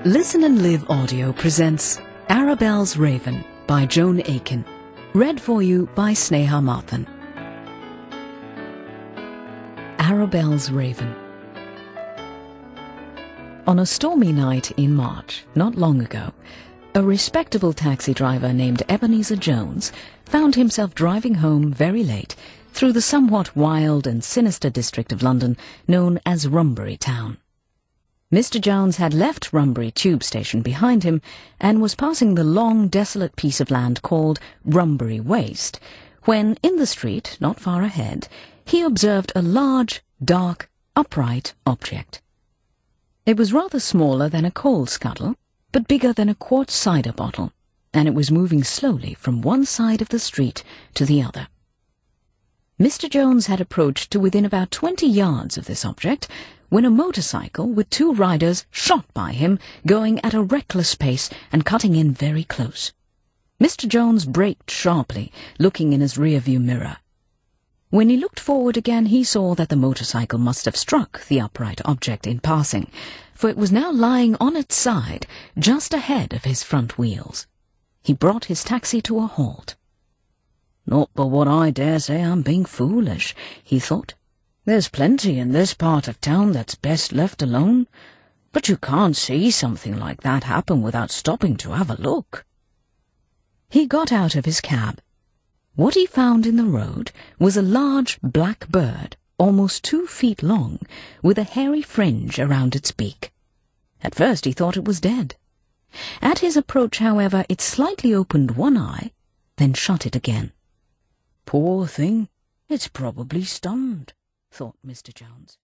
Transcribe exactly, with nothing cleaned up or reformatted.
Listen and Live Audio presents Arabelle's Raven by Joan Aiken. Read for you by Sneha Mathan. Arabelle's Raven. On a stormy night in March, not long ago, a respectable taxi driver named Ebenezer Jones found himself driving home very late through the somewhat wild and sinister district of London known as Rumbury Town. Mister Jones had left Rumbury tube station behind him and was passing the long, desolate piece of land called Rumbury Waste, when in the street, not far ahead, he observed a large, dark, upright object. It was rather smaller than a coal scuttle, but bigger than a quart cider bottle, and it was moving slowly from one side of the street to the other. Mister Jones had approached to within about twenty yards of this object when a motorcycle with two riders shot by him, going at a reckless pace and cutting in very close. Mister Jones braked sharply, looking in his rear-view mirror. When he looked forward again, he saw that the motorcycle must have struck the upright object in passing, for it was now lying on its side, just ahead of his front wheels. He brought his taxi to a halt. "Not but what I dare say I'm being foolish," he thought. "There's plenty in this part of town that's best left alone, but you can't see something like that happen without stopping to have a look." He got out of his cab. What he found in the road was a large black bird, almost two feet long, with a hairy fringe around its beak. At first he thought it was dead. At his approach, however, it slightly opened one eye, then shut it again. "Poor thing, it's probably stunned," thought Mister Jones.